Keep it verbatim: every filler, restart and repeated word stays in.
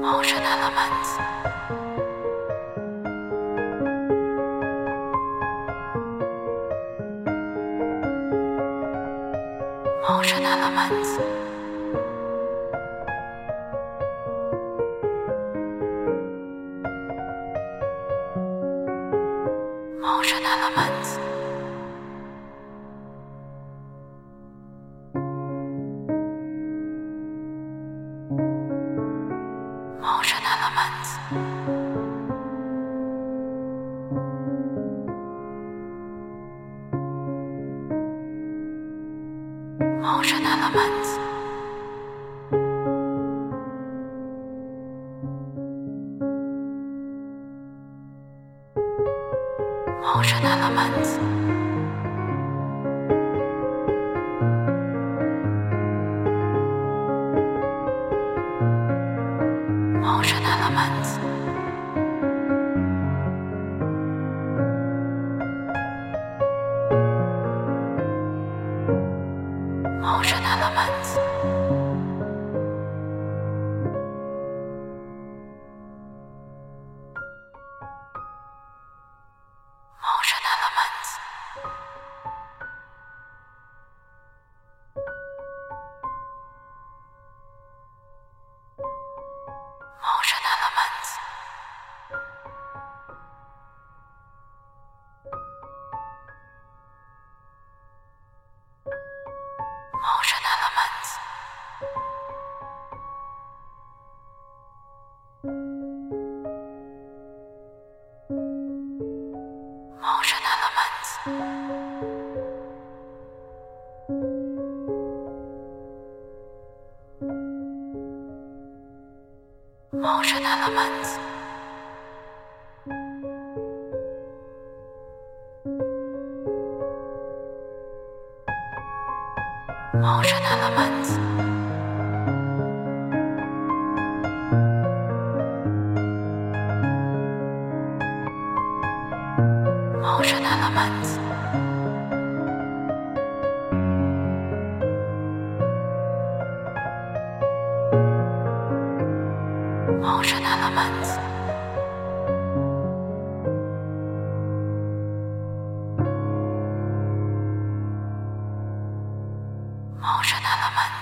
Motion elements. Motion elements. Motion elements. Motion elements. Motion elements. Motion elements. Motion elements. Motion elements. Motion elements. Motion elements. Motion elements. Motion elements. Motion elements. Motion elements. Motion elements. Motion elements. Motion elements.